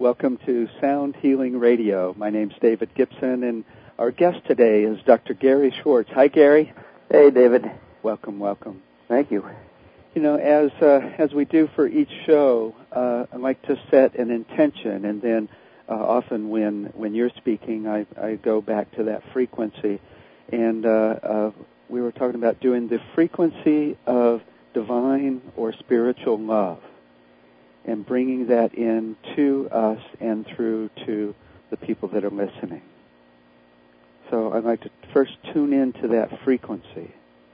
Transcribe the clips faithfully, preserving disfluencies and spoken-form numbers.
Welcome to Sound Healing Radio. My name's David Gibson, and our guest today is Doctor Gary Schwartz. Hi, Gary. Hey, David. Welcome, welcome. Thank you. You know, as uh, as we do for each show, uh, I like to set an intention, and then uh, often when, when you're speaking, I, I go back to that frequency. And uh, uh, we were talking about doing the frequency of divine or spiritual love and bringing that in to us and through to the people that are listening. So I'd like to first tune into that frequency.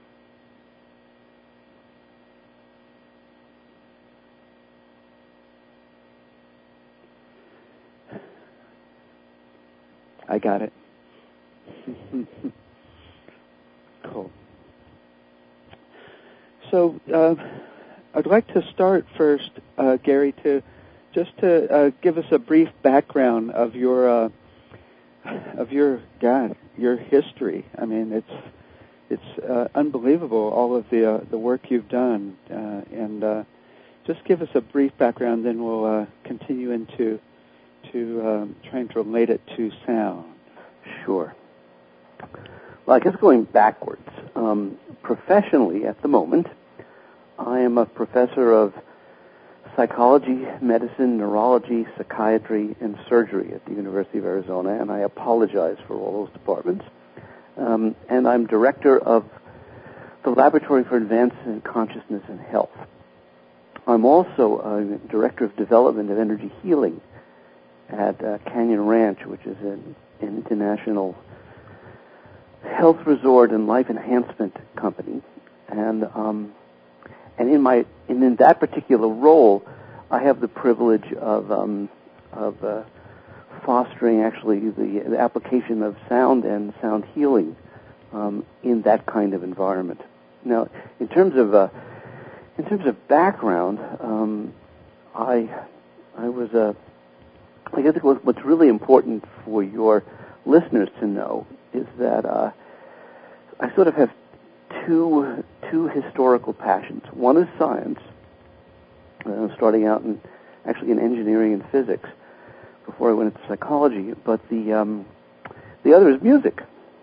I got it. Cool. So uh, I'd like to start first, uh, Gary, to just to uh, give us a brief background of your uh, of your God, your history. I mean, it's it's uh, unbelievable, all of the uh, the work you've done, uh, and uh, just give us a brief background. Then we'll uh, continue into to um, trying to relate it to sound. Sure. Well, I guess going backwards, um, professionally at the moment, I am a professor of psychology, medicine, neurology, psychiatry, and surgery at the University of Arizona, and I apologize for all those departments. Um, and I'm director of the Laboratory for Advances in Consciousness and Health. I'm also a director of development of energy healing at uh, Canyon Ranch, which is an, an international health resort and life enhancement company. And um, and in my in, in that particular role, I have the privilege of um, of uh, fostering actually the, the application of sound and sound healing um, in that kind of environment. Now, in terms of uh, in terms of background, um, I I was a I guess what's really important for your listeners to know is that uh, I sort of have two two historical passions. One is science, uh, starting out in actually in engineering and physics before I went into psychology. But the um, the other is music.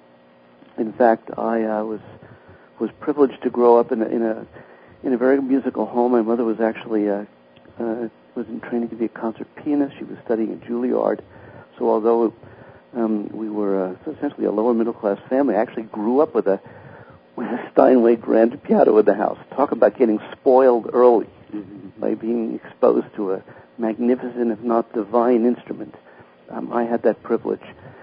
In fact, I uh, was was privileged to grow up in a in a in a very musical home. My mother was actually a uh, was in training to be a concert pianist. She was studying at Juilliard. So although um, we were uh, essentially a lower middle class family, I actually grew up with a with a Steinway grand piano in the house. Talk about getting spoiled early mm-hmm. by being exposed to a magnificent, if not divine, instrument. Um, I had that privilege,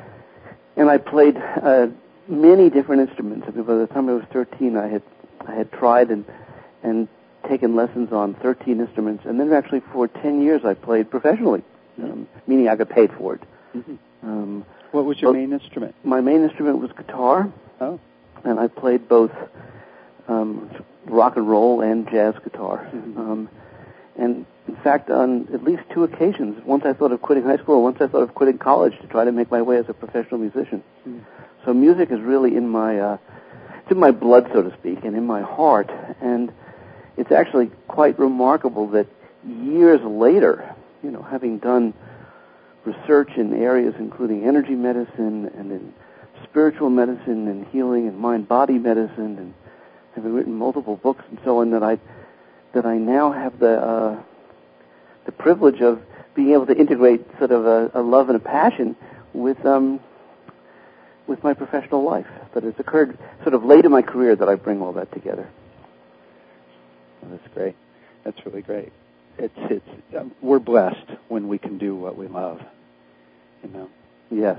and I played uh, many different instruments. I mean, by the time I was thirteen, I had I had tried and and taken lessons on thirteen instruments, and then actually for ten years I played professionally, um, meaning I got paid for it. Mm-hmm. Um, what was your main instrument? My main instrument was guitar. Oh. And I played both um, rock and roll and jazz guitar. Mm-hmm. Um, and in fact, on at least two occasions, once I thought of quitting high school, once I thought of quitting college to try to make my way as a professional musician. Mm-hmm. So music is really in my, uh, it's in my blood, so to speak, and in my heart. And it's actually quite remarkable that years later, you know, having done research in areas including energy medicine and in spiritual medicine and healing and mind-body medicine, and having written multiple books and so on, that I that I now have the uh, the privilege of being able to integrate sort of a, a love and a passion with um with my professional life. But it's occurred sort of late in my career that I bring all that together. Oh, that's great. That's really great. It's it's um, we're blessed when we can do what we love. You know. Yes.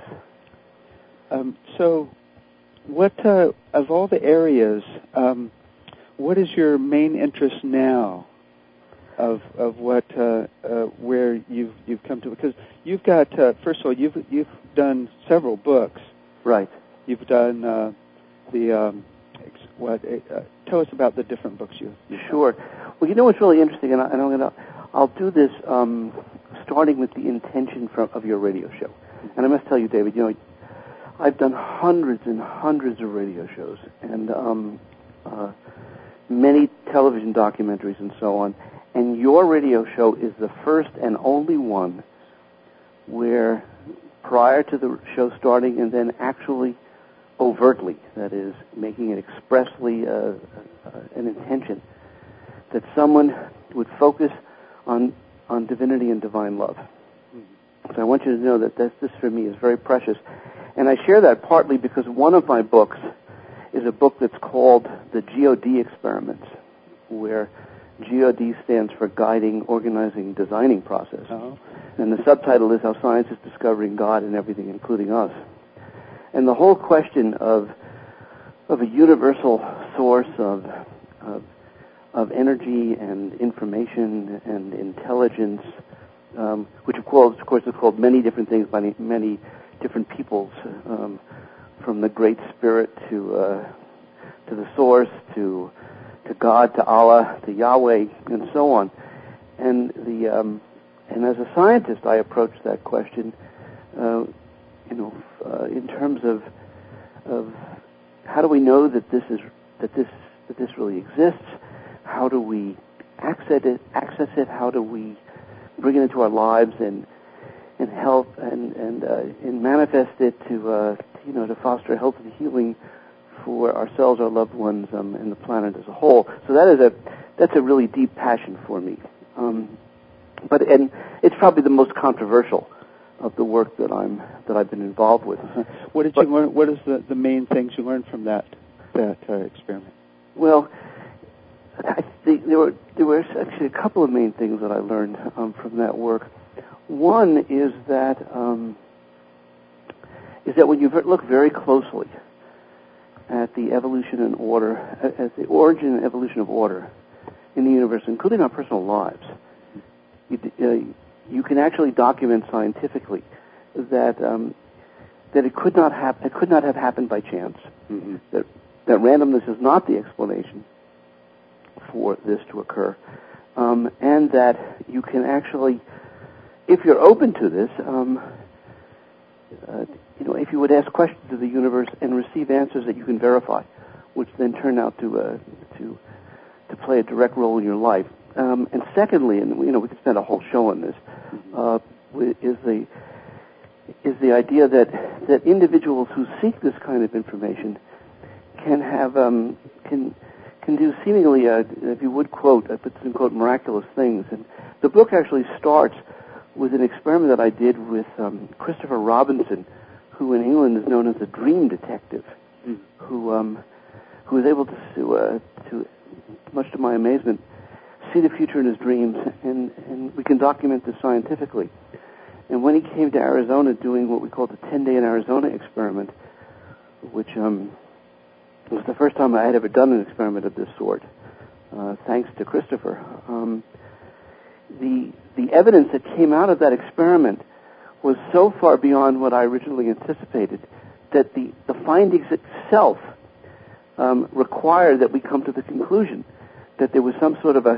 Um, so, what uh, of all the areas, um, what is your main interest now? Of of what uh, uh, where you've you've come to, because you've got uh, first of all you've you've done several books. Right. You've done uh, the um, what? Uh, tell us about the different books you. You've sure. done. Well, you know what's really interesting, and, I, and I'm gonna I'll do this um, starting with the intention from, of your radio show. And I must tell you, David, you know, I've done hundreds and hundreds of radio shows and um, uh, many television documentaries and so on. And your radio show is the first and only one where prior to the show starting and then actually overtly, that is, making it expressly uh, uh, an intention, that someone would focus on on divinity and divine love. So I want you to know that this, this for me is very precious. And I share that partly because one of my books is a book that's called the G O D Experiments, where G O D stands for Guiding, Organizing, Designing Process. Uh-huh. And the subtitle is How Science is Discovering God in Everything, Including Us. And the whole question of of a universal source of of, of energy and information and intelligence, um, which of course, of course is called many different things by many different peoples, um, from the Great Spirit to uh, to the Source to to God, to Allah, to Yahweh, and so on. And the um, and as a scientist, I approach that question, uh, you know, uh, in terms of of how do we know that this is that this that this really exists? How do we access it? Access it? How do we bring it into our lives and and help and and uh, and manifest it to uh, you know to foster health and healing for ourselves, our loved ones, um, and the planet as a whole. So that is a that's a really deep passion for me. Um, but and it's probably the most controversial of the work that I'm that I've been involved with. Uh-huh. What did but, you learn? What is the, the main things you learned from that that uh, experiment? Well, I think there were there were actually a couple of main things that I learned um, from that work. One is that um, is that when you look very closely at the evolution and order, at the origin and evolution of order in the universe, including our personal lives, you, uh, you can actually document scientifically that um, that it could not have it could not have happened by chance. Mm-hmm. That that randomness is not the explanation for this to occur, um, and that you can actually, if you're open to this, um, uh, you know, if you would ask questions of the universe and receive answers that you can verify, which then turn out to uh, to to play a direct role in your life. Um, and secondly, and you know, we could spend a whole show on this, uh, is the is the idea that that individuals who seek this kind of information can have um, can can do seemingly, uh, if you would quote, I put in quote, miraculous things. And the book actually starts with an experiment that I did with um, Christopher Robinson, who in England is known as a dream detective, mm. who um, who was able to, uh, to, much to my amazement, see the future in his dreams, and, and we can document this scientifically. And when he came to Arizona doing what we call the ten-day in Arizona experiment, which um, was the first time I had ever done an experiment of this sort, uh, thanks to Christopher, um, the the evidence that came out of that experiment was so far beyond what I originally anticipated that the, the findings itself um, required that we come to the conclusion that there was some sort of a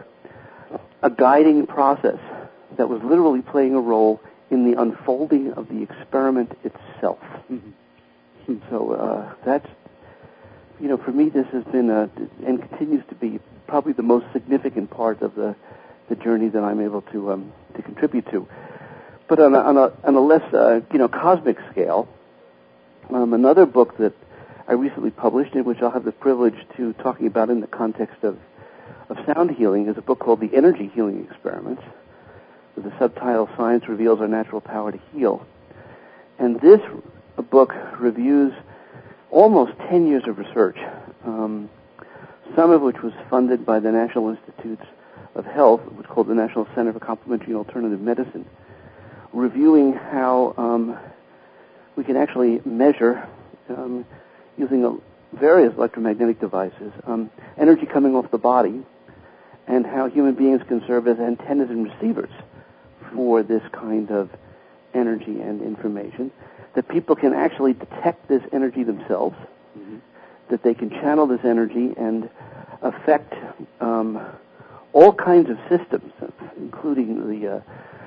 a guiding process that was literally playing a role in the unfolding of the experiment itself. Mm-hmm. So uh, that's, you know, for me this has been a, and continues to be probably the most significant part of the the journey that I'm able to um, to contribute to. But on a, on a, on a less, uh, you know, cosmic scale, um, another book that I recently published, in which I'll have the privilege to talking about in the context of, of sound healing, is a book called The Energy Healing Experiments, with the subtitle Science Reveals Our Natural Power to Heal. And this book reviews almost ten years of research, um, some of which was funded by the National Institutes of Health, what's called the National Center for Complementary and Alternative Medicine, reviewing how um, we can actually measure, um, using a, various electromagnetic devices, um, energy coming off the body, and how human beings can serve as antennas and receivers for this kind of energy and information, that people can actually detect this energy themselves, mm-hmm. that they can channel this energy and affect um, all kinds of systems, including the uh,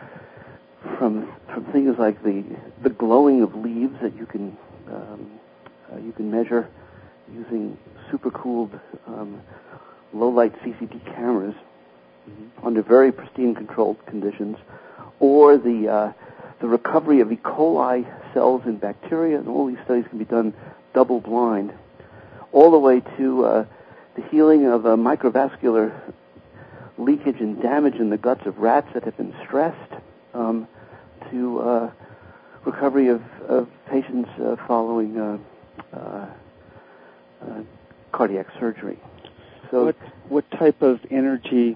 from from things like the the glowing of leaves that you can um, uh, you can measure using supercooled um, low light C C D cameras mm-hmm. under very pristine controlled conditions, or the uh, the recovery of E. coli cells in bacteria, and all these studies can be done double-blind, all the way to uh, the healing of uh, microvascular leakage and damage in the guts of rats that have been stressed, um, to uh, recovery of, of patients uh, following uh, uh, uh, cardiac surgery. So, what what type of energy?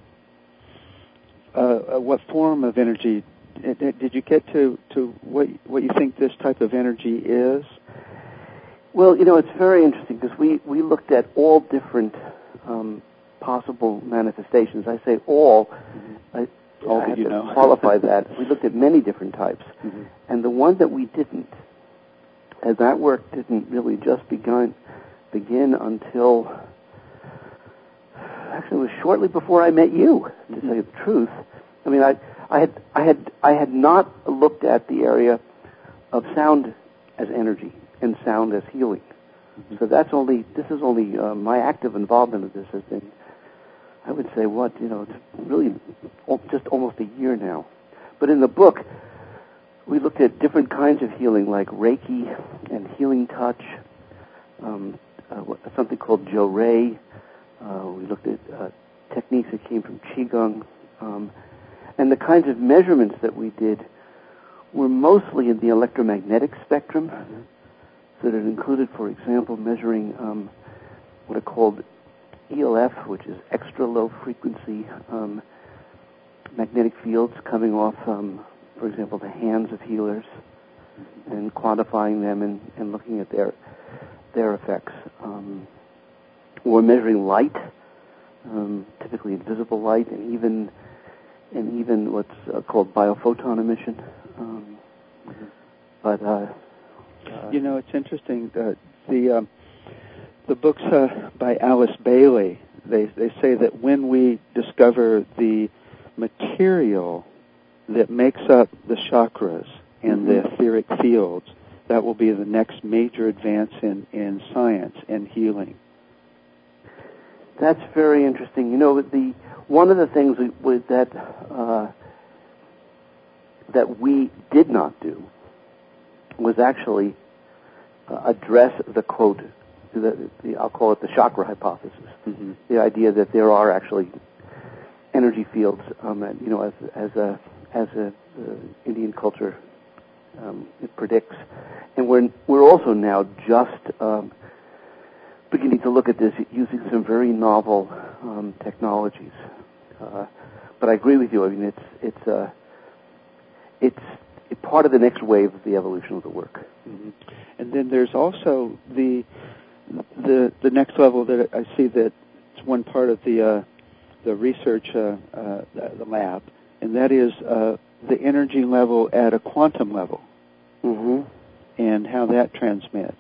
Uh, what form of energy did you get to? To what what you think this type of energy is? Well, you know, it's very interesting because we, we looked at all different um, possible manifestations. I say all. Mm-hmm. I, all I that you to know. qualify that. We looked at many different types, mm-hmm. and the one that we didn't, and that work didn't really just begin begin until actually it was shortly before I met you. To mm-hmm. tell you the truth, I mean, I I had I had I had not looked at the area of sound as energy and sound as healing. Mm-hmm. So that's only, this is only, uh, my active involvement of this has been, I would say, what, you know, it's really just almost a year now. But in the book, we looked at different kinds of healing, like Reiki and healing touch, um, uh, something called Jo-Ray. Uh, we looked at uh, techniques that came from Qigong. Um, and the kinds of measurements that we did were mostly in the electromagnetic spectrum. Mm-hmm. So that it included, for example, measuring um, what are called E L F, which is extra low frequency um, magnetic fields coming off, um, for example, the hands of healers, and quantifying them and, and looking at their their effects. Um, or measuring light, um, typically invisible light, and even and even what's uh, called biophoton emission. Um, mm-hmm. But uh, Uh, you know, it's interesting. Uh, the um, the books uh, by Alice Bailey, they they say that when we discover the material that makes up the chakras and mm-hmm. the etheric fields, that will be the next major advance in, in science and healing. That's very interesting. You know, the one of the things we, we, that uh, that we did not do was actually uh, address the quote, the, the, I'll call it the chakra hypothesis, mm-hmm. the idea that there are actually energy fields, um, that, you know, as as a as a uh, Indian culture um, it predicts, and we're we're also now just um, beginning to look at this using some very novel um, technologies. Uh, but I agree with you. I mean, it's it's uh, it's part of the next wave of the evolution of the work. Mm-hmm. And then there's also the the the next level that I see that it's one part of the uh, the research uh, uh, the lab, and that is uh, the energy level at a quantum level, mm-hmm. and how that transmits.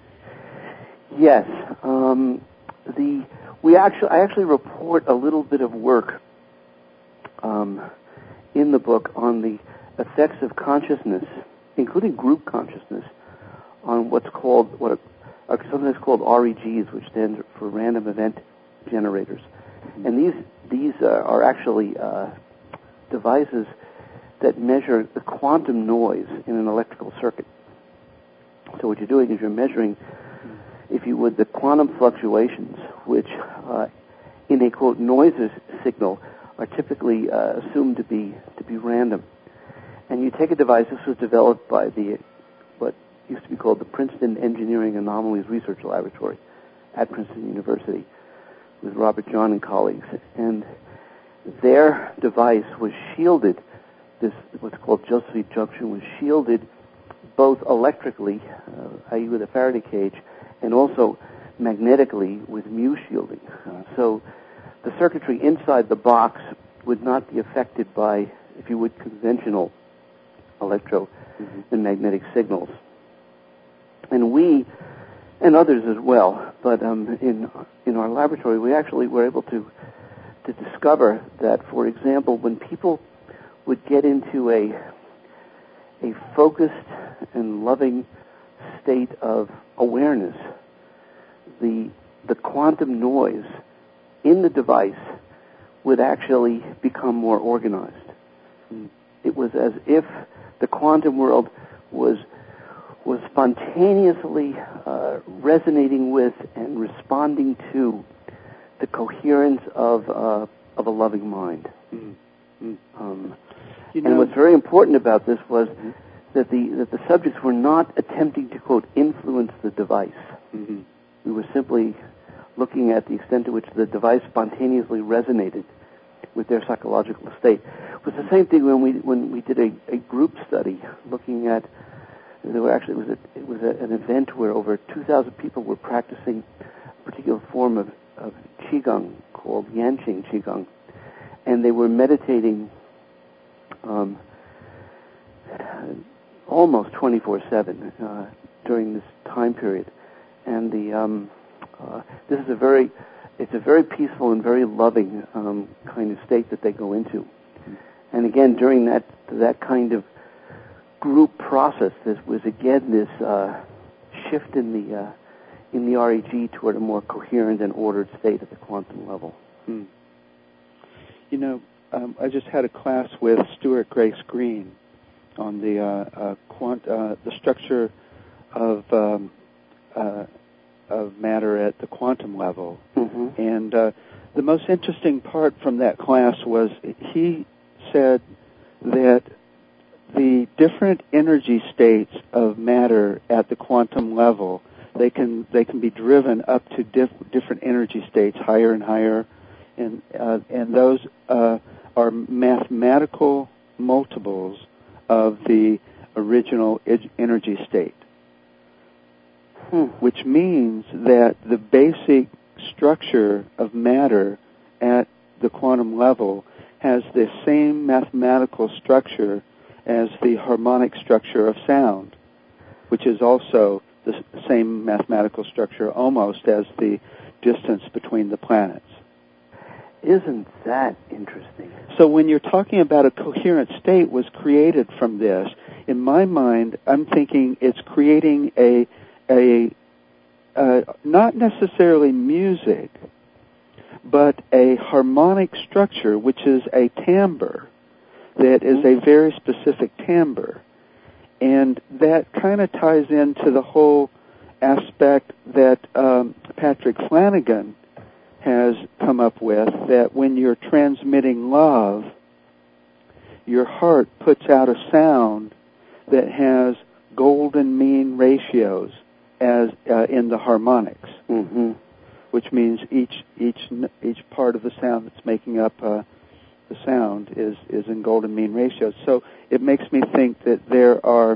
Yes, um, the we actually I actually report a little bit of work um, in the book on the effects of consciousness, including group consciousness, on what's called what are sometimes called R E Gs, which stands for random event generators, mm-hmm. and these these uh, are actually uh, devices that measure the quantum noise in an electrical circuit. So what you're doing is you're measuring, if you would, the quantum fluctuations, which uh, in a quote noises signal are typically uh, assumed to be to be random. And you take a device. This was developed by the what used to be called the Princeton Engineering Anomalies Research Laboratory at Princeton University with Robert John and colleagues. And their device was shielded. This what's called Josephson junction was shielded both electrically, uh, that is with a Faraday cage, and also magnetically with mu shielding. Uh, so the circuitry inside the box would not be affected by, if you would, conventional electro mm-hmm. and magnetic signals. And we, and others as well, but um, in in our laboratory, we actually were able to to discover that, for example, when people would get into a a focused and loving state of awareness, the the quantum noise in the device would actually become more organized. Mm. It was as if the quantum world was was spontaneously uh, resonating with and responding to the coherence of uh, of a loving mind. Mm-hmm. Um, you know, and what's very important about this was mm-hmm. that the that the subjects were not attempting to, quote, influence the device. Mm-hmm. We were simply looking at the extent to which the device spontaneously resonated with their psychological state. It was the same thing when we when we did a, a group study looking at. There were actually it was a, it was a, an event where over two thousand people were practicing a particular form of, of qigong called Yanqing qigong, and they were meditating um, almost twenty-four seven uh, during this time period. And the um, uh, this is a very it's a very peaceful and very loving um, kind of state that they go into. And again, during that that kind of group process, there was again this uh, shift in the uh, in the R E G toward a more coherent and ordered state at the quantum level. Hmm. You know, um, I just had a class with Stuart Grace Green on the uh, uh, quant uh, the structure of um, uh, of matter at the quantum level, mm-hmm. and uh, the most interesting part from that class was he said that the different energy states of matter at the quantum level, they can they can be driven up to diff, different energy states, higher and higher, and uh, and those uh, are mathematical multiples of the original ed- energy state, hmm. which means that the basic structure of matter at the quantum level has the same mathematical structure as the harmonic structure of sound, which is also the same mathematical structure almost as the distance between the planets. Isn't that interesting? So when you're talking about a coherent state was created from this, in my mind, I'm thinking it's creating a, a uh, not necessarily music, but a harmonic structure, which is a timbre, that is a very specific timbre. And that kind of ties into the whole aspect that um, Patrick Flanagan has come up with, that when you're transmitting love, your heart puts out a sound that has golden mean ratios as uh, in the harmonics, mm-hmm. which means each each each part of the sound that's making up uh, the sound is, is in golden mean ratios. So it makes me think that there are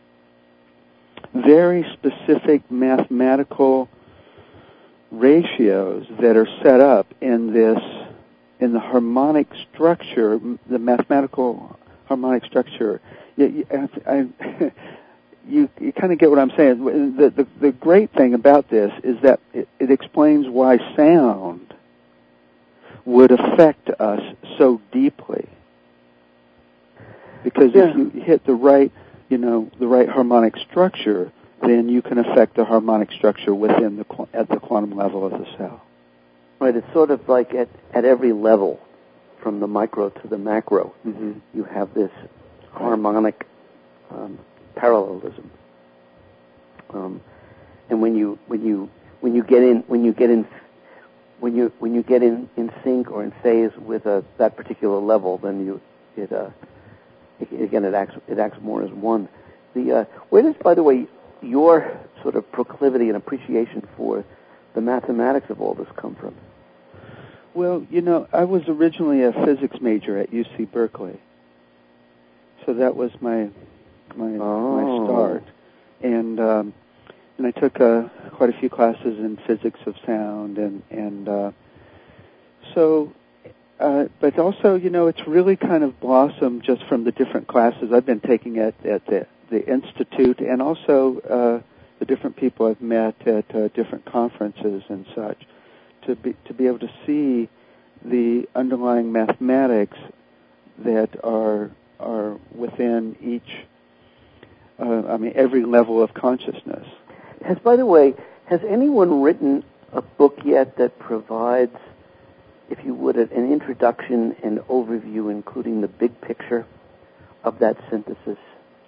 very specific mathematical ratios that are set up in this, in the harmonic structure, the mathematical harmonic structure. You, you, I, you, you kind of get what I'm saying. The, the, the great thing about this is that it, it explains why sound would affect us so deeply. Because yeah. if you hit the right, you know, the right harmonic structure, then you can affect the harmonic structure within the at the quantum level of the cell. Right. It's sort of like at at every level, from the micro to the macro, mm-hmm. you have this harmonic um, parallelism. Um, and when you when you when you get in when you get in when you when you get in, in sync or in phase with a, that particular level, then you it uh it, again it acts it acts more as one. The uh, where does, by the way, your sort of proclivity and appreciation for the mathematics of all this come from? Well, you know, I was originally a physics major at U C Berkeley, so that was my my oh. my start, and um, and I took uh, quite a few classes in physics of sound, and and uh, so, uh, but also, you know, it's really kind of blossomed just from the different classes I've been taking at at the the institute, and also uh, the different people I've met at uh, different conferences and such, to be to be able to see the underlying mathematics that are are within each, uh, I mean, every level of consciousness. Has, by the way, has anyone written a book yet that provides, if you would, an introduction and overview, including the big picture of that synthesis?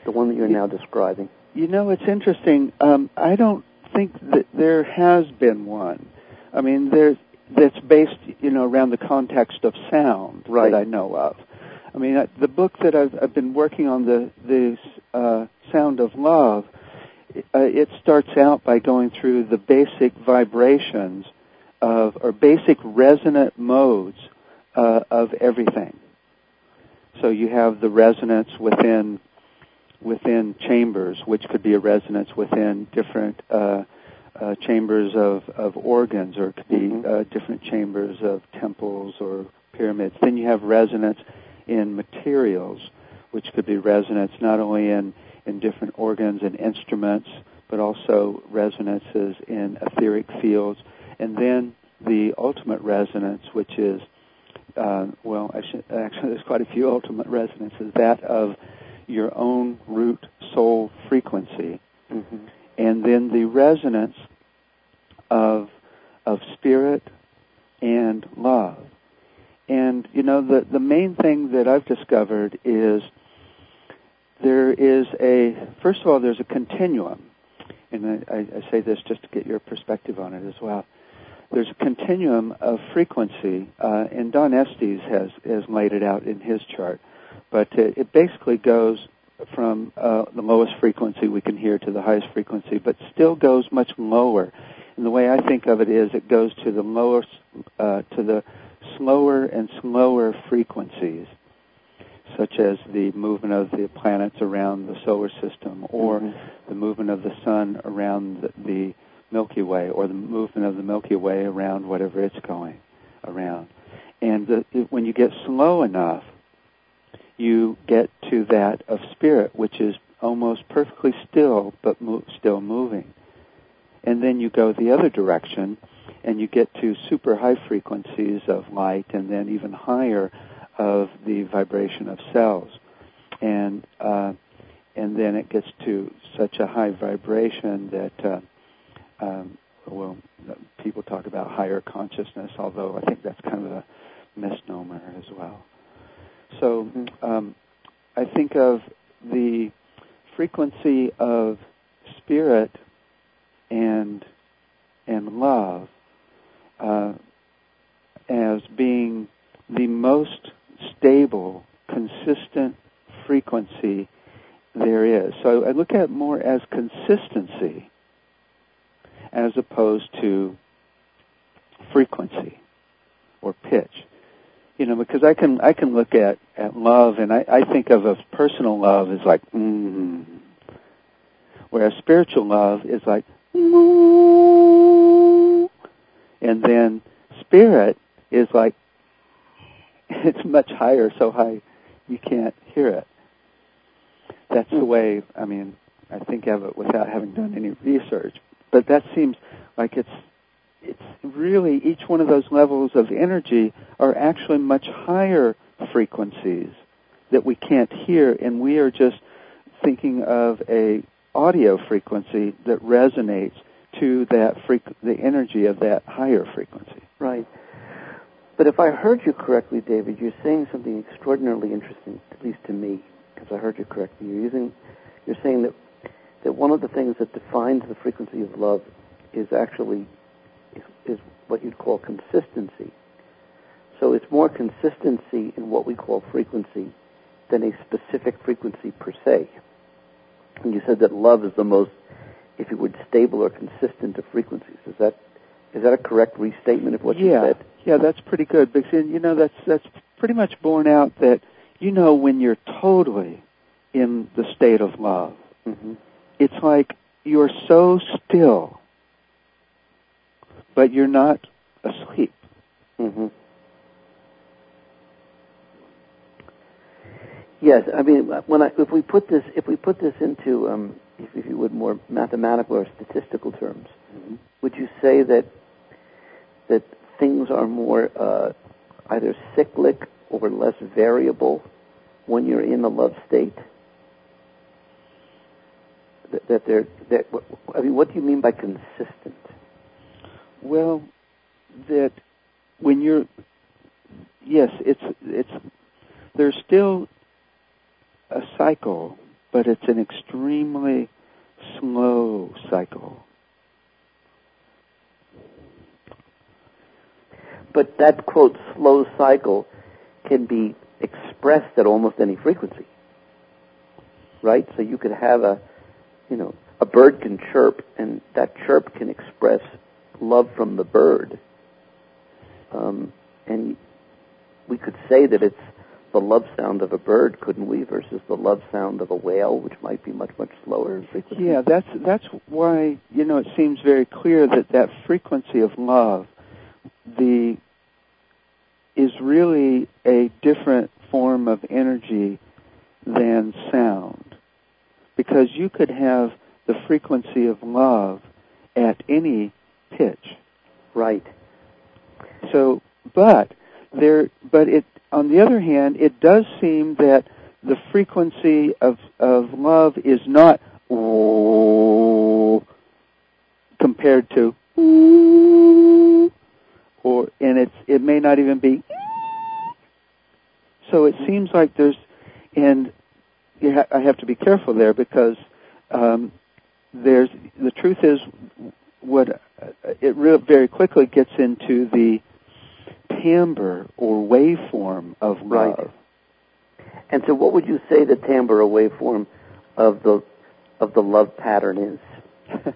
the one that you're you, now describing? You know, it's interesting. Um, I don't think that there has been one. I mean, there's that's based, you know, around the context of sound right. that I know of. I mean, I, the book that I've, I've been working on, the the uh, Sound of Love, uh, it starts out by going through the basic vibrations of, or basic resonant modes uh, of everything. So you have the resonance within within chambers, which could be a resonance within different uh, uh, chambers of, of organs, or it could be mm-hmm. uh, different chambers of temples or pyramids. Then you have resonance in materials, which could be resonance not only in, in different organs and instruments, but also resonances in etheric fields. And then the ultimate resonance, which is, uh, well, I should, actually there's quite a few ultimate resonances, that of your own root soul frequency. Mm-hmm. And then the resonance of of spirit and love. And, you know, the, the main thing that I've discovered is there is a, first of all, there's a continuum. And I, I say this just to get your perspective on it as well. There's a continuum of frequency, uh, and Don Estes has, has laid it out in his chart. But it, it basically goes from uh, the lowest frequency we can hear to the highest frequency, but still goes much lower. And the way I think of it is it goes to the lowest, uh, to the slower and slower frequencies, such as the movement of the planets around the solar system, or mm-hmm. the movement of the sun around the, the Milky Way, or the movement of the Milky Way around whatever it's going around. And the, when you get slow enough, you get to that of spirit, which is almost perfectly still, but mo- still moving. And then you go the other direction, and you get to super high frequencies of light, and then even higher of the vibration of cells. And uh, and then it gets to such a high vibration that, uh, um, well, people talk about higher consciousness, although I think that's kind of a misnomer as well. So um, I think of the frequency of spirit and and love uh, as being the most stable, consistent frequency there is. So I look at it more as consistency as opposed to frequency or pitch. You know, because I can I can look at, at love, and I, I think of a personal love as like, mm, whereas spiritual love is like, mm, and then spirit is like, it's much higher, so high you can't hear it. That's the way, I mean, I think of it without having done any research. But that seems like it's it's really, each one of those levels of energy are actually much higher frequencies that we can't hear, and we are just thinking of a audio frequency that resonates to that frequ- the energy of that higher frequency. Right. But if I heard you correctly, David, you're saying something extraordinarily interesting, at least to me, because I heard you correctly. You're using, you're saying that that one of the things that defines the frequency of love is actually is, is what you'd call consistency. So it's more consistency in what we call frequency than a specific frequency per se. And you said that love is the most, if you would, stable or consistent of frequencies. Is that is that a correct restatement of what yeah. you said? Yeah, that's pretty good. Because, you know, that's that's pretty much borne out that, you know, when you're totally in the state of love, mm-hmm. it's like you're so still, but you're not asleep. Mm-hmm. Yes, I mean, when I, if we put this, if we put this into, um, if, if you would, more mathematical or statistical terms, mm-hmm. would you say that that things are more uh, either cyclic or less variable when you're in the love state? That, that they're, that, I mean, what do you mean by consistent? Well, that when you're, yes, it's it's there's still a cycle but it's an extremely slow cycle. But that, quote, slow cycle can be expressed at almost any frequency, right? So you could have a, you know, a bird can chirp, and that chirp can express love from the bird. Um, and we could say that it's the love sound of a bird, couldn't we, versus the love sound of a whale, which might be much, much slower in frequency? Yeah, that's that's why, you know, it seems very clear that that frequency of love, the is really a different form of energy than sound. Because you could have the frequency of love at any pitch. Right. So, but there, but it, on the other hand, it does seem that the frequency of, of love is not oh, compared to ooh, or, and it's, it may not even be. So it seems like there's, and you ha- I have to be careful there because um, there's, the truth is what uh, it re- very quickly gets into the timbre or waveform of love. Right. And so what would you say the timbre or waveform of the of the love pattern is?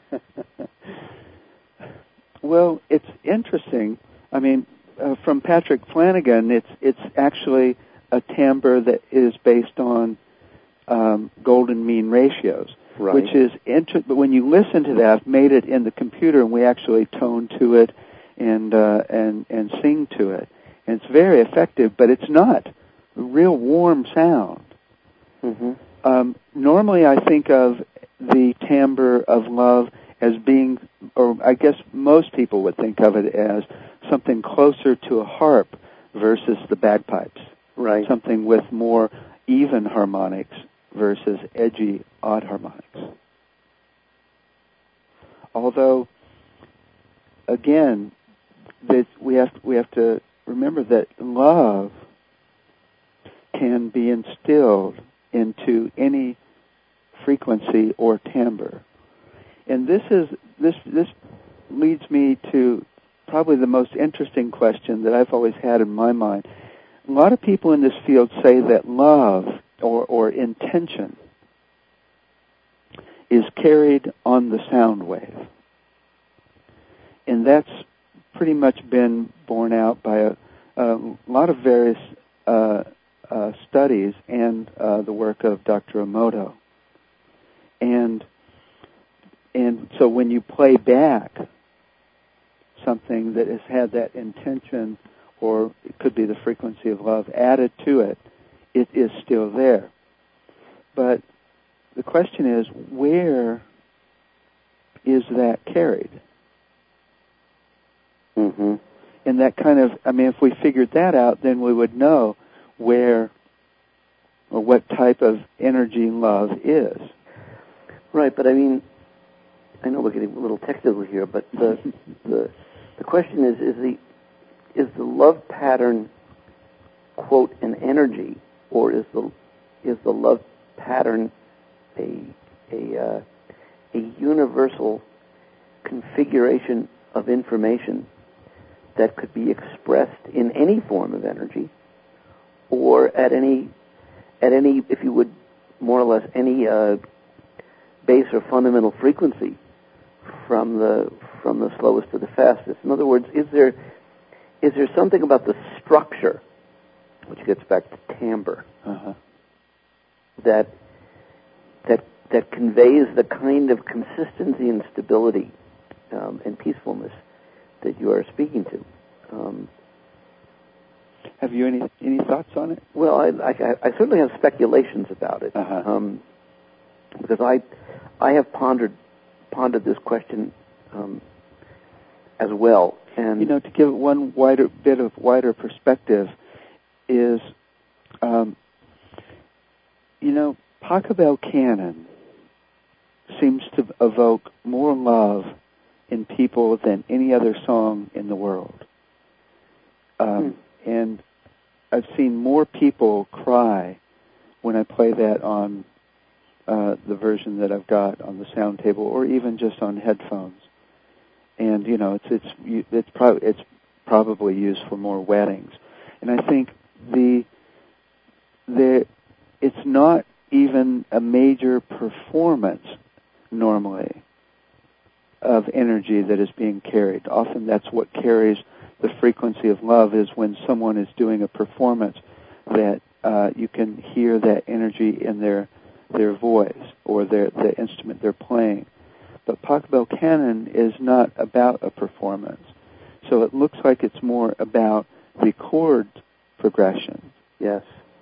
Well, it's interesting. I mean, uh, from Patrick Flanagan, it's it's actually a timbre that is based on um, golden mean ratios, right. which is inter- but when you listen to that, I've made it in the computer, and we actually tone to it and uh, and and sing to it, and it's very effective. But it's not a real warm sound. Mm-hmm. Um, normally, I think of the timbre of love as being, or I guess most people would think of it as something closer to a harp versus the bagpipes. Right. Something with more even harmonics versus edgy odd harmonics. Although, again, that we have we have to remember that love can be instilled into any frequency or timbre. And this is this this leads me to probably the most interesting question that I've always had in my mind. A lot of people in this field say that love or, or intention is carried on the sound wave. And that's pretty much been borne out by a, a lot of various uh, uh, studies and uh, the work of Doctor Emoto. And and so when you play back something that has had that intention, or it could be the frequency of love added to it, it is still there. But the question is, where is that carried? Mm-hmm. And that kind of, I mean, if we figured that out, then we would know where or what type of energy love is. Right, but I mean, I know we're getting a little technical here, but the the the question is: is the is the love pattern, quote, an energy, or is the is the love pattern a a uh, a universal configuration of information that could be expressed in any form of energy, or at any at any, if you would, more or less any uh, base or fundamental frequency, from the from the slowest to the fastest? In other words, is there is there something about the structure, which gets back to timbre, uh-huh. that that that conveys the kind of consistency and stability um, and peacefulness that you are speaking to? Um, have you any any thoughts on it? Well, I, I, I certainly have speculations about it, uh-huh. um, because I I have pondered pondered this question um, as well. And you know, to give one wider bit of wider perspective is, um, you know, Pachelbel Canon seems to evoke more love in people than any other song in the world. Um, hmm. And I've seen more people cry when I play that on uh, the version that I've got on the sound table, or even just on headphones. And you know, it's it's it's probably it's probably used for more weddings. And I think the the it's not even a major performance normally of energy that is being carried. Often that's what carries the frequency of love, is when someone is doing a performance that uh, you can hear that energy in their their voice or their the instrument they're playing. But Pachelbel Canon is not about a performance. So it looks like it's more about the chord progression. Yes.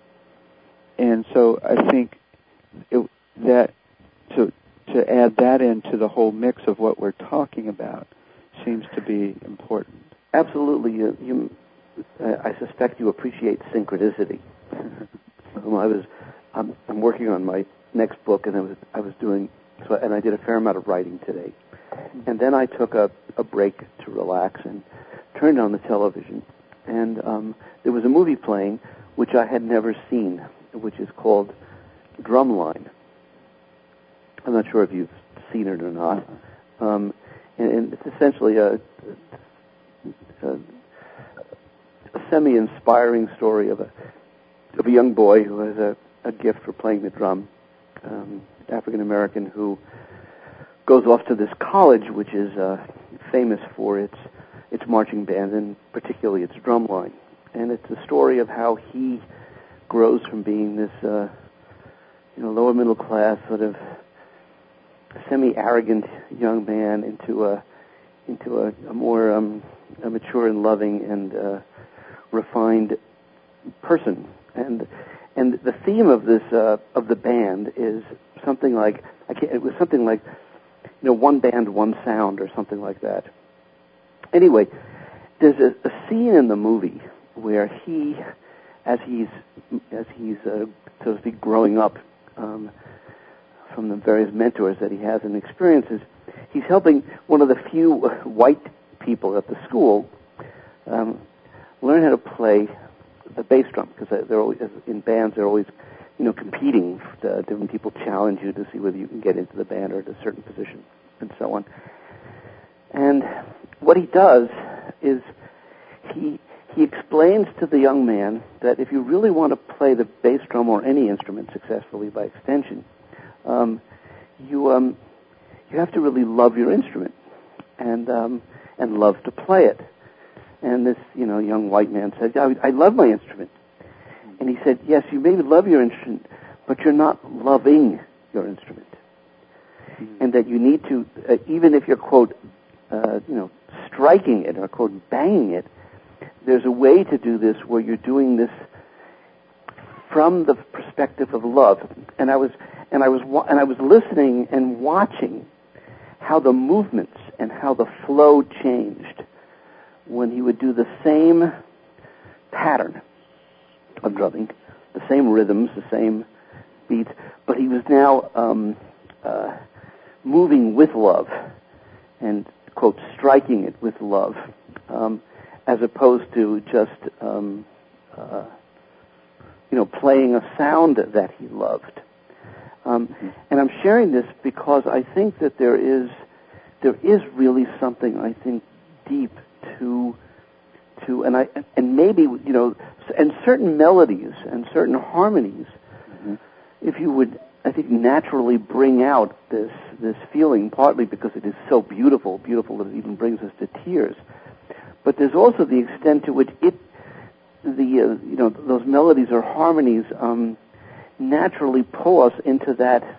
And so I think it, that to to add that into the whole mix of what we're talking about seems to be important. Absolutely. You, you, I suspect you appreciate synchronicity. um, I was, I'm, I'm working on my next book, and I was, I was doing, so, and I did a fair amount of writing today. And then I took a, a break to relax and turned on the television, and um, there was a movie playing which I had never seen, which is called Drumline. I'm not sure if you've seen it or not. Um, and, and it's essentially a, a, a semi-inspiring story of a of a young boy who has a, a gift for playing the drum, um, African American, who goes off to this college, which is uh, famous for its its marching band and particularly its drum line. And it's a story of how he grows from being this uh, you know lower middle class sort of semi-arrogant young man into a into a, a more um, a mature and loving and uh, refined person. And and the theme of this uh, of the band is something like I can't, it was something like you know one band, one sound, or something like that. Anyway, there's a, a scene in the movie where he, as he's as he's uh, so to speak growing up um, from the various mentors that he has and experiences, he's helping one of the few white people at the school um, learn how to play the bass drum, because they're always in bands. They're always, you know, competing. Uh, different people challenge you to see whether you can get into the band or at a certain position, and so on. And what he does is he he explains to the young man that if you really want to play the bass drum or any instrument successfully, by extension, um, you um, you have to really love your instrument and um, and love to play it. And this, you know, young white man said, I, I love my instrument. And he said, yes, you may love your instrument, but you're not loving your instrument. Mm-hmm. And that you need to, uh, even if you're, quote, uh, you know, striking it or, quote, banging it, there's a way to do this where you're doing this from the perspective of love. And I was, and I was, and I was listening and watching how the movements and how the flow changed when he would do the same pattern of drumming, the same rhythms, the same beats, but he was now um, uh, moving with love and, quote, striking it with love, um, as opposed to just, um, uh, you know, playing a sound that he loved. Um, mm-hmm. And I'm sharing this because I think that there is there is really something, I think, deep to to and I and maybe you know and certain melodies and certain harmonies, mm-hmm. if you would I think naturally bring out this this feeling, partly because it is so beautiful, beautiful that it even brings us to tears. But there's also the extent to which it the uh, you know those melodies or harmonies um, naturally pull us into that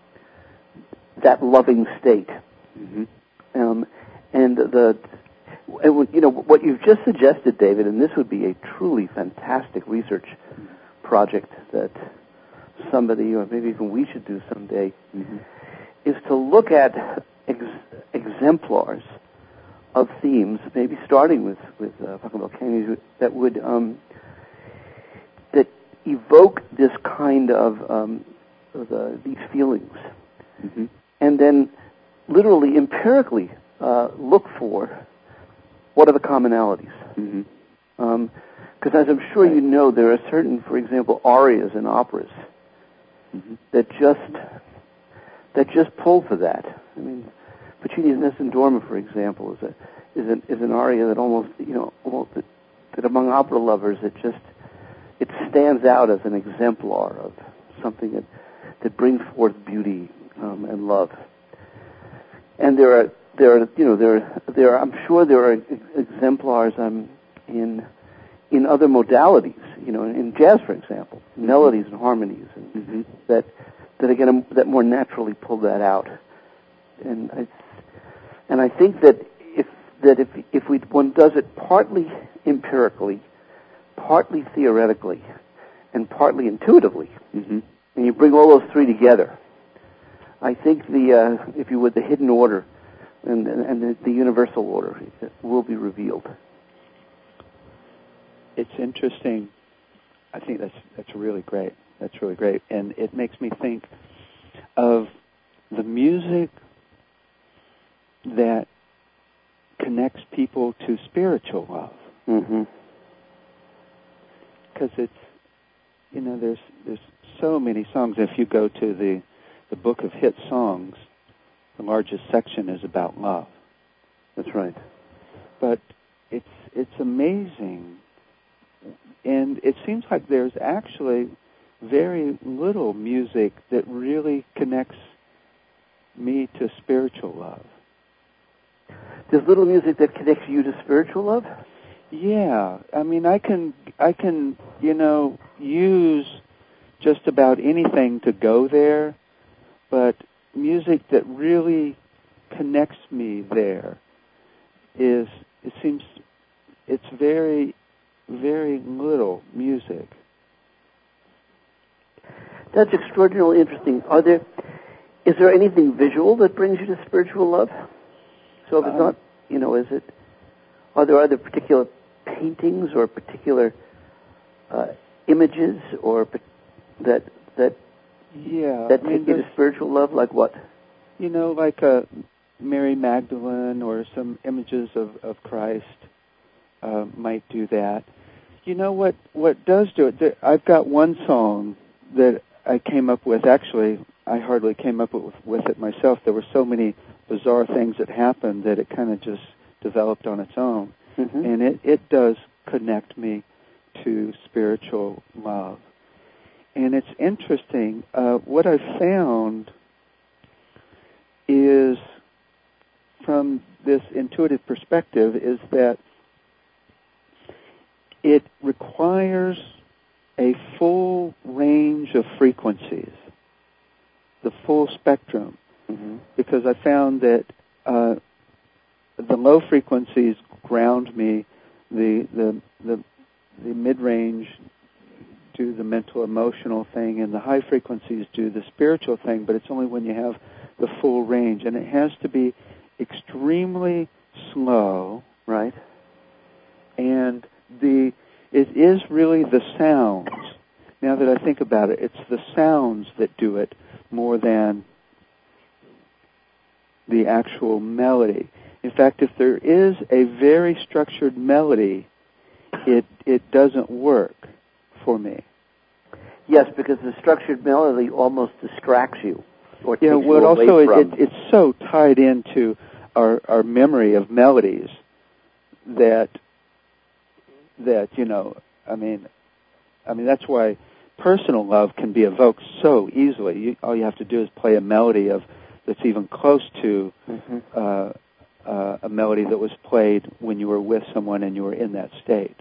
that loving state. Mm-hmm. Um, and the you know what you've just suggested, David, and this would be a truly fantastic research project that somebody or maybe even we should do someday, mm-hmm. is to look at ex- exemplars of themes, maybe starting with with uh, Pachelbel Canon, that would um, that evoke this kind of um, the, these feelings, mm-hmm. and then literally empirically uh, look for what are the commonalities. Mm-hmm. Um, because as I'm sure you know, there are certain, for example, arias in operas mm-hmm. that just that just pull for that. I mean, Puccini's Nessun Dorma, for example, is a is an is an aria that almost you know almost that, that among opera lovers it just it stands out as an exemplar of something that that brings forth beauty um, and love. And there are there are you know there are, there are, I'm sure there are exemplars um, in in other modalities, you know, in jazz, for example, mm-hmm. melodies and harmonies, and mm-hmm. that that again um, that more naturally pull that out. And I and I think that if that if if we one does it partly empirically, partly theoretically, and partly intuitively, mm-hmm. and you bring all those three together, I think the uh, if you would the hidden order and and, and the, the universal order will be revealed. It's interesting. I think that's that's really great. That's really great, and it makes me think of the music that connects people to spiritual love. Mm-hmm. Because it's, you know, there's there's so many songs. If you go to the the book of hit songs, the largest section is about love. That's right. But it's it's amazing, and it seems like there's actually very little music that really connects me to spiritual love. There's little music that connects you to spiritual love? Yeah, I mean, I can, I can, you know, use just about anything to go there, but music that really connects me there is, it seems, it's very, very little music. That's extraordinarily interesting. Are there, is there anything visual that brings you to spiritual love? So if it's um, not, you know, is it, are there other particular paintings or particular uh, images or that that yeah, that I mean, take you to spiritual love? Like what? You know, like a Mary Magdalene or some images of of Christ uh, might do that. You know what? What does do it? There, I've got one song that I came up with. Actually, I hardly came up with, with it myself. There were so many bizarre things that happened that it kind of just developed on its own. Mm-hmm. And it, it does connect me to spiritual love. And it's interesting. Uh, what I've found is, from this intuitive perspective, is that it requires a full range of frequencies, the full spectrum. Mm-hmm. Because I found that uh, the low frequencies ground me, the the the, the mid-range do the mental emotional thing, and the high frequencies do the spiritual thing, but it's only when you have the full range. And it has to be extremely slow, right? And the it is really the sounds. Now that I think about it, it's the sounds that do it more than the actual melody. In fact, if there is a very structured melody, it it doesn't work for me. Yes, because the structured melody almost distracts you, or takes yeah, well, you away also from. It, it, it's so tied into our our memory of melodies that that you know, I mean, I mean that's why personal love can be evoked so easily. You, all you have to do is play a melody of that's even close to mm-hmm. uh, uh, a melody that was played when you were with someone and you were in that state.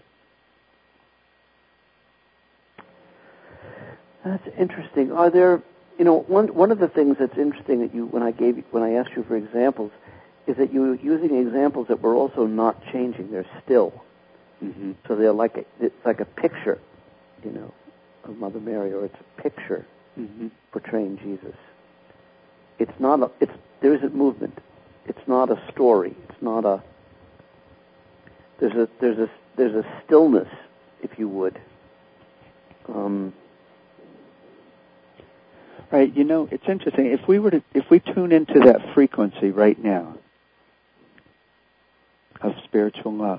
That's interesting. Are there, you know, one one of the things that's interesting that you when I gave when I asked you for examples, is that you were using examples that were also not changing; they're still. Mm-hmm. So they're like a, it's like a picture, you know, of Mother Mary, or it's a picture mm-hmm. portraying Jesus. It's not a, it's, there isn't movement. It's not a story. It's not a, there's a, there's a, there's a stillness, if you would. Um, right, you know, it's interesting. If we were to, if we tune into that frequency right now of spiritual love,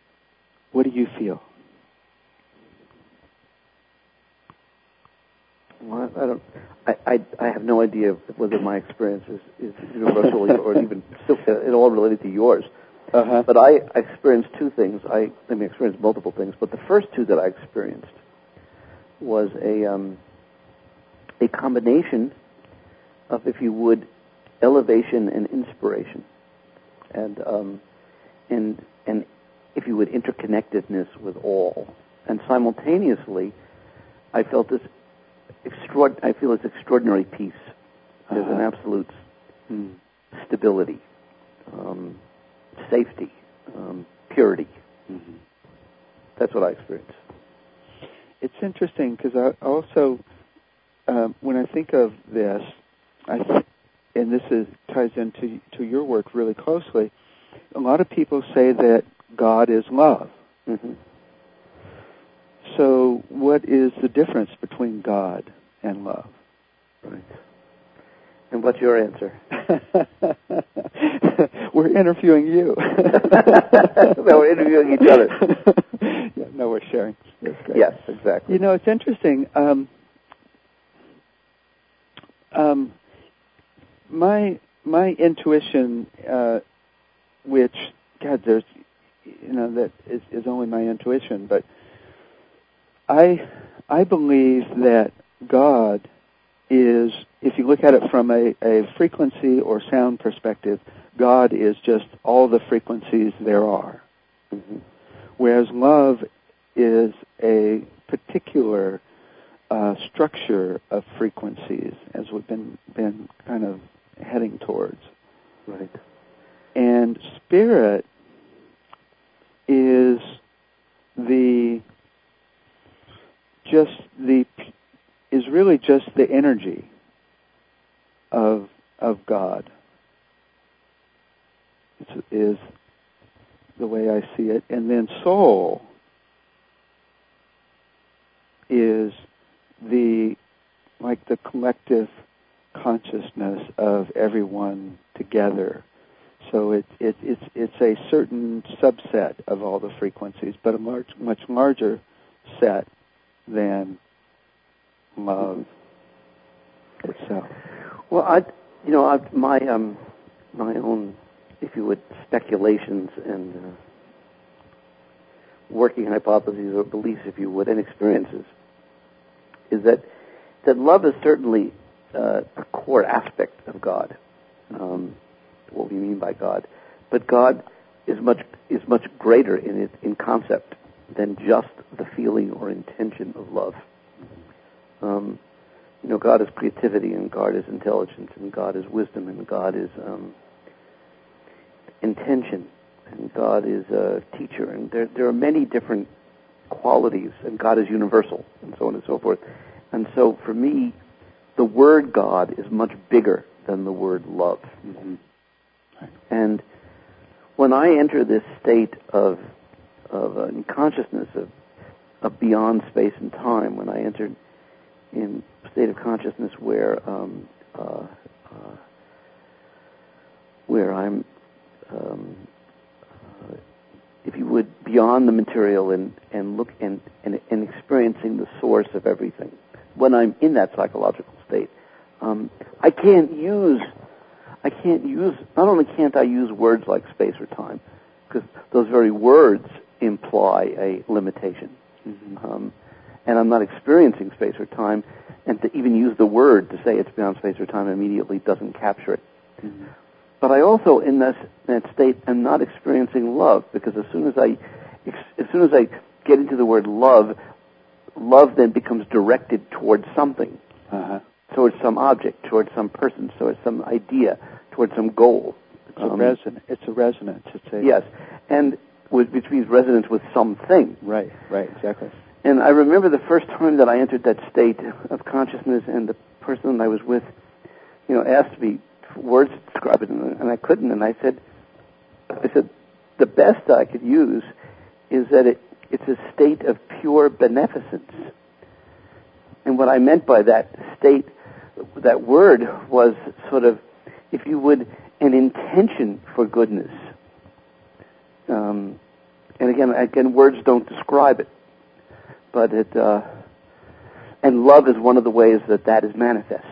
what do you feel? Well, I don't. I, I I have no idea whether my experience is, is universal or even still at all related to yours. Uh-huh. But I experienced two things. I I mean, experienced multiple things. But the first two that I experienced was a um, a combination of, if you would, elevation and inspiration, and um, and and if you would, interconnectedness with all, and simultaneously, I felt this extraord- I feel this extraordinary peace. There's uh-huh. an absolute mm. stability, um, safety, um, purity. Mm-hmm. That's what I experienced. It's interesting because I also, um, when I think of this, I th- and this is ties into to your work really closely. A lot of people say that God is love. Mm-hmm. So, what is the difference between God and love? Right. And what's your answer? We're interviewing you. No, we're interviewing each other. Yeah, no, we're sharing. That's great. Yes, exactly. You know, it's interesting. Um, um, my my intuition, uh, which God, there's, you know, that is, is only my intuition, but I I believe that God is, if you look at it from a, a frequency or sound perspective, God is just all the frequencies there are. Mm-hmm. Whereas love is a particular uh, structure of frequencies, as we've been been kind of heading towards. Right. And spirit is the just the is really just the energy of of God. It's, is the way I see it, and then soul is the like the collective consciousness of everyone together. So it, it, it's it's a certain subset of all the frequencies, but a much much larger set than love itself. Well, I, you know, I, my um, my own, if you would, speculations and uh, working hypotheses or beliefs, if you would, and experiences, is that that love is certainly uh, a core aspect of God. Um, what we mean by God, but God is much is much greater in it in concept than just the feeling or intention of love. Um, you know, God is creativity, and God is intelligence, and God is wisdom, and God is um, intention, and God is a teacher, and there there are many different qualities, and God is universal, and so on and so forth. And so, for me, the word God is much bigger than the word love. Mm-hmm. And when I enter this state of of uh, consciousness of, of beyond space and time, when I enter in a state of consciousness where um, uh, uh, where I'm, um, uh, if you would, beyond the material and, and look and, and and experiencing the source of everything, when I'm in that psychological state, um, I can't use. I can't use, not only can't I use words like space or time, because those very words imply a limitation. Mm-hmm. Um, and I'm not experiencing space or time, and to even use the word to say it's beyond space or time immediately doesn't capture it. Mm-hmm. But I also, in this, that state, am not experiencing love, because as soon as I, as soon as I get into the word love, love then becomes directed towards something. Uh-huh. Towards some object, towards some person, towards some idea, towards some goal. It's um, a resonance. It's a resonance. It's a yes, and with, which means resonance with something. Right. Right. Exactly. And I remember the first time that I entered that state of consciousness, and the person that I was with, you know, asked me for words to describe it, and I couldn't. And I said, I said, the best I could use is that it, it's a state of pure beneficence. And what I meant by that state, that word, was sort of, if you would, an intention for goodness. Um, and again, again, words don't describe it, but it, uh, and love is one of the ways that that is manifest.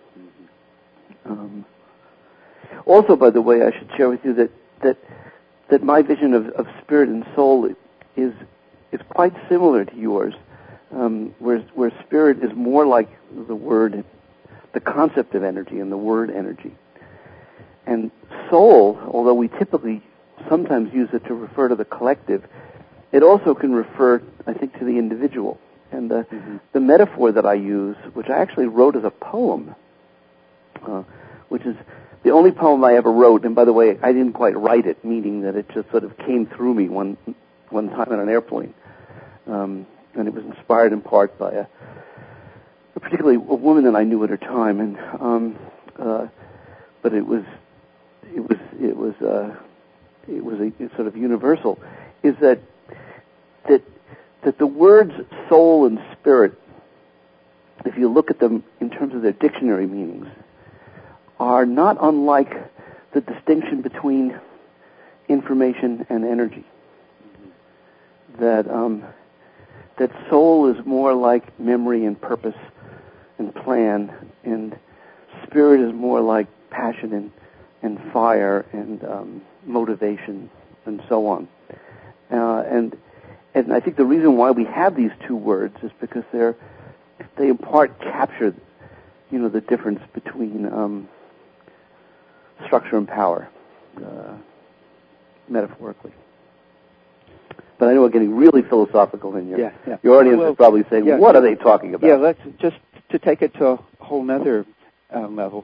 Um, also, by the way, I should share with you that that that my vision of, of spirit and soul is is quite similar to yours, um, where where spirit is more like the word, the concept of energy and the word energy, and soul, although we typically sometimes use it to refer to the collective, it also can refer, I think, to the individual. And the mm-hmm. the metaphor that I use, which I actually wrote as a poem, uh, which is the only poem I ever wrote, and by the way, I didn't quite write it, meaning that it just sort of came through me one one time on an airplane. Um, and it was inspired in part by a, a particularly a woman that I knew at her time, and um, uh, but it was it was it was uh, it was a, a sort of universal. Is that that that the words soul and spirit, if you look at them in terms of their dictionary meanings, are not unlike the distinction between information and energy. That um, that soul is more like memory and purpose and plan, and spirit is more like passion and, and fire and um, motivation and so on. Uh, and and I think the reason why we have these two words is because they're they in part capture, you know, the difference between um, structure and power, uh, metaphorically. But I know we're getting really philosophical in here. Yeah, yeah. Your audience well, is probably saying, yeah, what are they talking about? Yeah, let's just to take it to a whole nother uh, level.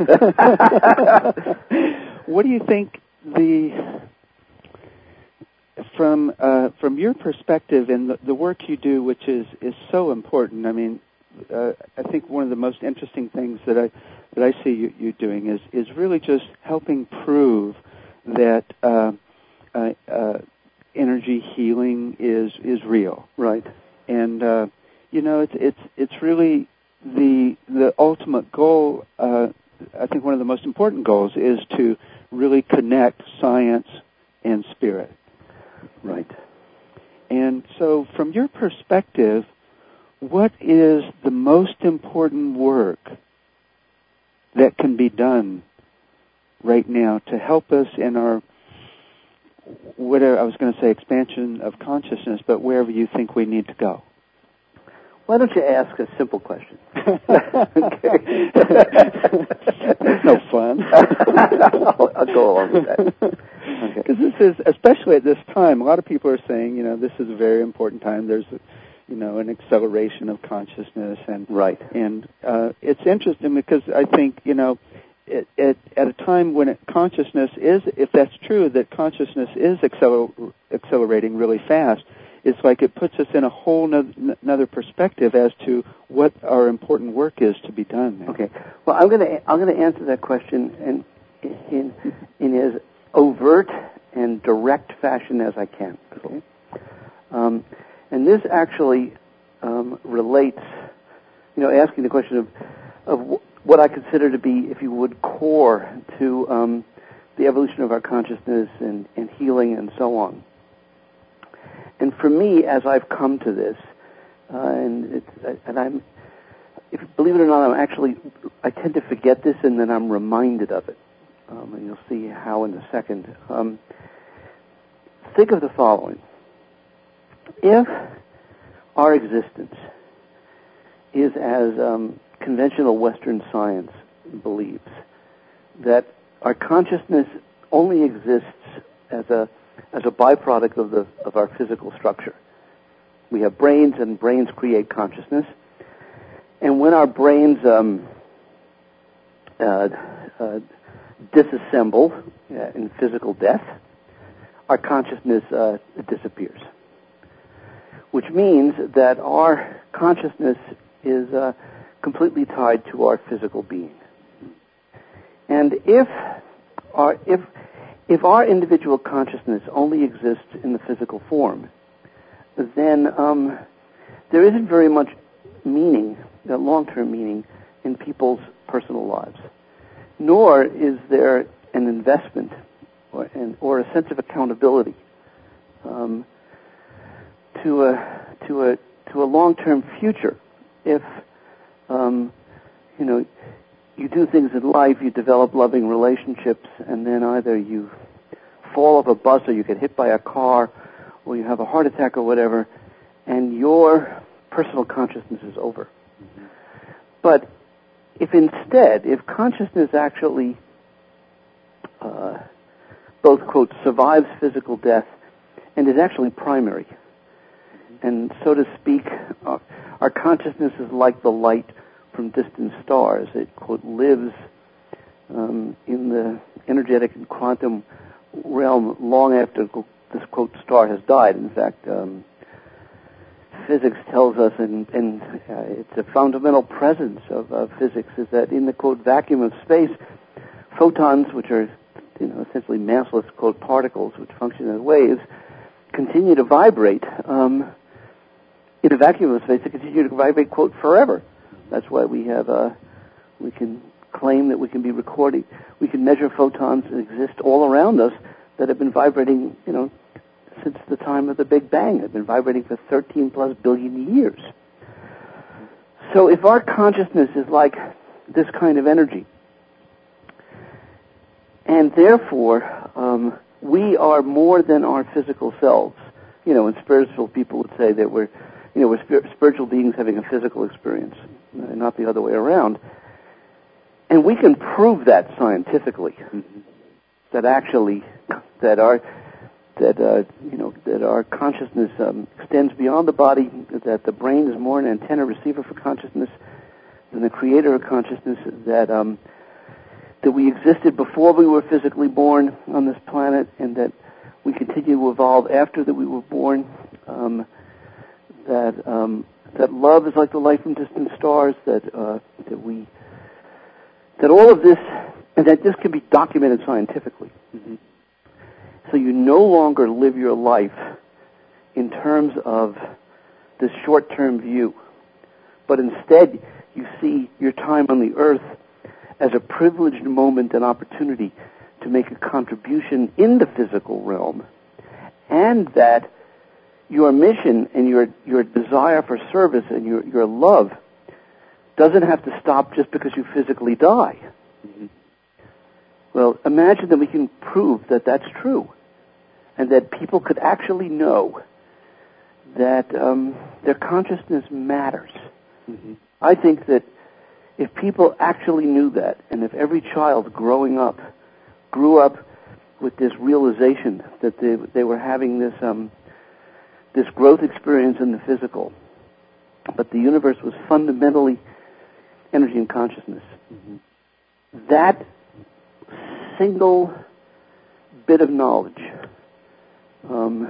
What do you think the, from uh, from your perspective and the, the work you do, which is, is so important, I mean, uh, I think one of the most interesting things that I that I see you, you doing is, is really just helping prove that uh, uh, uh, energy healing is is real, right? And uh, you know, it's it's it's really the the ultimate goal. Uh, I think one of the most important goals is to really connect science and spirit, right? And so, from your perspective, what is the most important work that can be done right now to help us in our, whatever I was going to say, expansion of consciousness, but wherever you think we need to go? Why don't you ask a simple question? Okay. That's no fun. I'll, I'll go along with that. Because okay. This is, especially at this time, a lot of people are saying, you know, this is a very important time. There's, a, you know, an acceleration of consciousness, and right. And uh, it's interesting because I think, you know, It, it, at a time when it, consciousness is, if that's true, that consciousness is acceler- accelerating really fast, it's like it puts us in a whole no, n- another perspective as to what our important work is to be done there. Okay. Well, I'm going to I'm going to answer that question in in in as overt and direct fashion as I can. Okay. Um, and this actually um, relates, you know, asking the question of of what I consider to be, if you would, core to um, the evolution of our consciousness and, and healing and so on. And for me, as I've come to this, uh, and it's, and I'm, if believe it or not, I'm actually, I tend to forget this and then I'm reminded of it. Um, and you'll see how in a second. Um, think of the following. If our existence is as um, conventional Western science believes, that our consciousness only exists as a as a byproduct of the of our physical structure. We have brains, and brains create consciousness. And when our brains um, uh, uh, disassemble uh, in physical death, our consciousness uh, disappears. Which means that our consciousness is uh, completely tied to our physical being. And if our if if our individual consciousness only exists in the physical form, then um, there isn't very much meaning, uh, long-term meaning, in people's personal lives. Nor is there an investment or an, or a sense of accountability um, to a to a to a long-term future if, um, you know, you do things in life, you develop loving relationships, and then either you fall off a bus or you get hit by a car or you have a heart attack or whatever, and your personal consciousness is over. Mm-hmm. But if instead, if consciousness actually uh, both, quote, survives physical death and is actually primary, mm-hmm. and so to speak, uh, our consciousness is like the light from distant stars. It, quote, lives um, in the energetic and quantum realm long after this, quote, star has died. In fact, um, physics tells us, and, and uh, it's a fundamental presence of, of physics, is that in the, quote, vacuum of space, photons, which are, you know, essentially massless, quote, particles, which function as waves, continue to vibrate. Um, in a vacuum of space, they continue to vibrate, quote, forever. That's why we have, uh, we can claim that we can be recording. We can measure photons that exist all around us that have been vibrating, you know, since the time of the Big Bang. They've been vibrating for thirteen plus billion years. So if our consciousness is like this kind of energy, and therefore um, we are more than our physical selves, you know, and spiritual people would say that we're, you know, we're spir- spiritual beings having a physical experience, not the other way around. And we can prove that scientifically, mm-hmm. that actually, that our, that uh, you know, that our consciousness um, extends beyond the body, that the brain is more an antenna receiver for consciousness than the creator of consciousness, that um, that we existed before we were physically born on this planet, and that we continue to evolve after that we were born. Um, that um, that love is like the light from distant stars. That uh, that we that all of this, and that this can be documented scientifically. Mm-hmm. So you no longer live your life in terms of this short-term view, but instead you see your time on the earth as a privileged moment and opportunity to make a contribution in the physical realm, and that your mission and your your desire for service and your, your love doesn't have to stop just because you physically die. Mm-hmm. Well, imagine that we can prove that that's true, and that people could actually know that um, their consciousness matters. Mm-hmm. I think that if people actually knew that, and if every child growing up grew up with this realization that they they were having this um, this growth experience in the physical, but the universe was fundamentally energy and consciousness, mm-hmm. that single bit of knowledge um,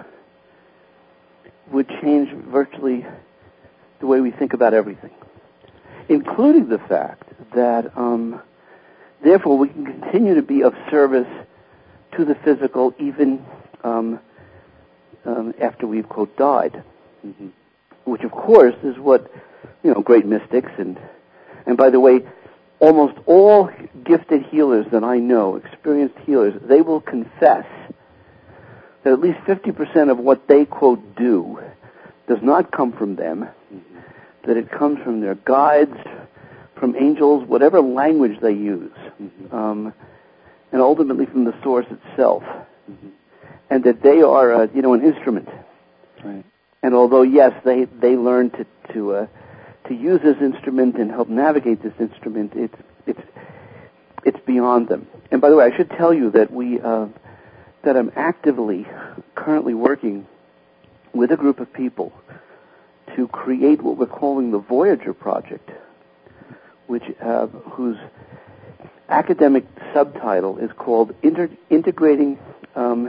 would change virtually the way we think about everything, including the fact that, um, therefore, we can continue to be of service to the physical even um, um, after we've, quote, died, mm-hmm. which, of course, is what, you know, great mystics and, and by the way, almost all gifted healers that I know, experienced healers, they will confess that at least fifty percent of what they, quote, do does not come from them, mm-hmm. that it comes from their guides, from angels, whatever language they use, mm-hmm. um, and ultimately from the source itself, mm-hmm. and that they are, uh, you know, an instrument. Right. And although, yes, they, they learn to to uh, to use this instrument and help navigate this instrument, it's it's it's beyond them. And by the way, I should tell you that we uh, that I'm actively currently working with a group of people to create what we're calling the Voyager Project, which uh, whose academic subtitle is called Inter- Integrating um,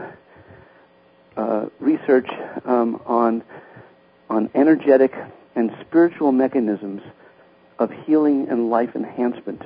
uh, Research um, on on Energetic and Spiritual Mechanisms of Healing and Life Enhancement,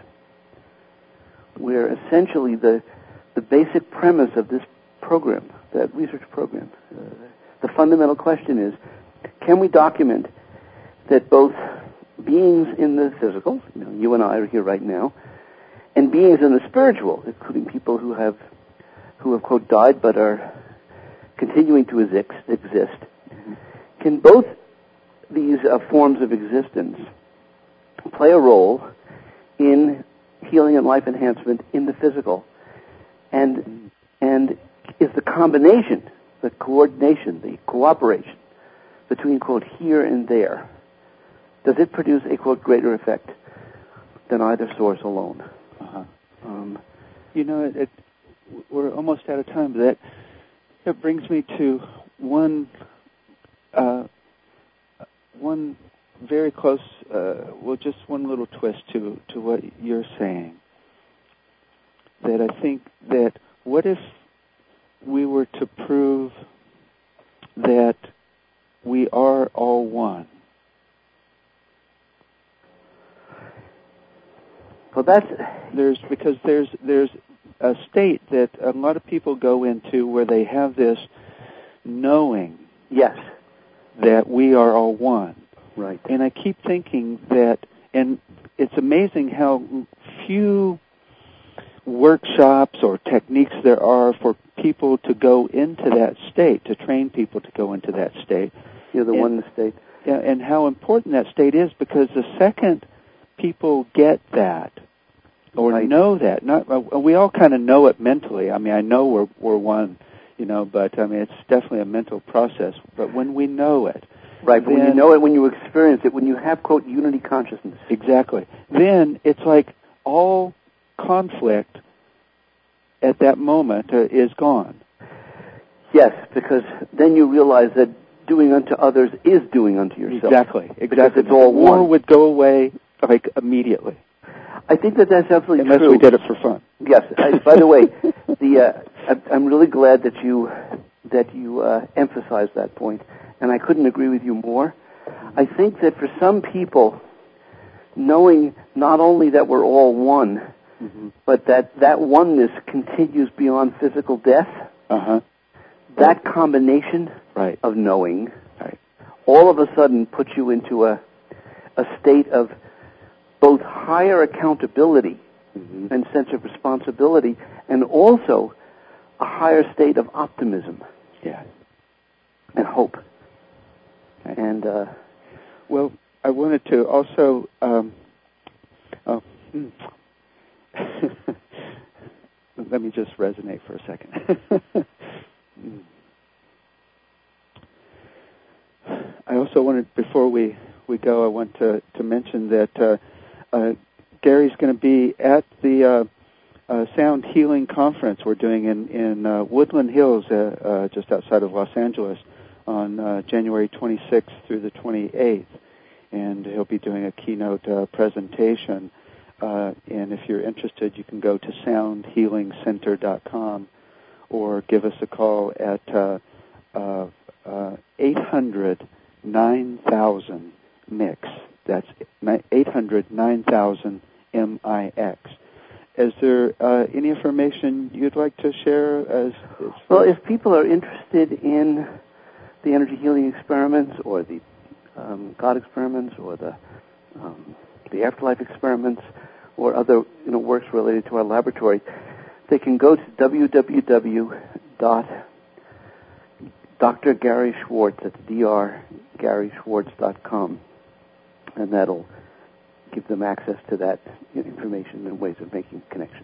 where essentially the the basic premise of this program, that research program, uh, the fundamental question is, can we document that both beings in the physical, you know, you and I are here right now, and beings in the spiritual, including people who have, who have, quote, died but are continuing to exist, mm-hmm. can both these uh, forms of existence play a role in healing and life enhancement in the physical, and and is the combination, the coordination, the cooperation between, quote, here and there, does it produce a, quote, greater effect than either source alone? Uh-huh. Um, you know, it, it, we're almost out of time, but that, that brings me to one uh, one very close, uh, well, just one little twist to, to what you're saying. That I think that what if we were to prove that we are all one? Well, that's there's because there's there's a state that a lot of people go into where they have this knowing, yes, that we are all one. Right. And I keep thinking that, and it's amazing how few workshops or techniques there are for people to go into that state, to train people to go into that state. You're the and, one state. Yeah, and how important that state is, because the second people get that, or right. know that, not we all kind of know it mentally. I mean, I know we're we're one, you know, but I mean, it's definitely a mental process. But when we know it, right? But then, when you know it, when you experience it, when you have, quote, unity consciousness, exactly, then it's like all conflict at that moment uh, is gone. Yes, because then you realize that doing unto others is doing unto yourself. Exactly, exactly. Because it's all war one. would go away like immediately. I think that that's absolutely Unless true. we did it for fun. Yes. I, by the way, the uh, I, I'm really glad that you that you uh, emphasized that point, and I couldn't agree with you more. I think that for some people, knowing not only that we're all one, mm-hmm. but that that oneness continues beyond physical death, uh-huh. that combination right. of knowing, right. all of a sudden puts you into a a state of both higher accountability mm-hmm. and sense of responsibility, and also a higher state of optimism, yeah, and hope. Okay. And uh, well, I wanted to also. Um, oh, mm. Let me just resonate for a second. mm. I also wanted, before we, we go, I want to, to mention that uh, uh, Gary's going to be at the uh, uh, Sound Healing Conference we're doing in, in uh, Woodland Hills, uh, uh, just outside of Los Angeles, on uh, January twenty-sixth through the twenty-eighth. And he'll be doing a keynote uh, presentation. Uh, and if you're interested, you can go to sound healing center dot com or give us a call at uh, uh, uh, eight hundred nine thousand mix. That's eight hundred nine thousand M I X. Is there uh, any information you'd like to share? As, as well, if people are interested in the energy healing experiments, or the um, God experiments, or the um, the afterlife experiments, or other you know works related to our laboratory, they can go to w w w dot Doctor Gary Schwartz, that's D R Gary Schwartz dot com, and that'll give them access to that information and ways of making connections.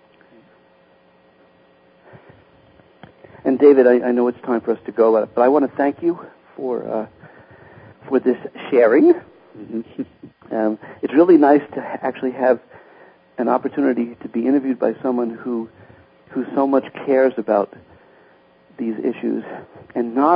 And David, I, I know it's time for us to go, but I want to thank you for uh, for this sharing. Mm-hmm. um, it's really nice to actually have an opportunity to be interviewed by someone who who so much cares about these issues, and not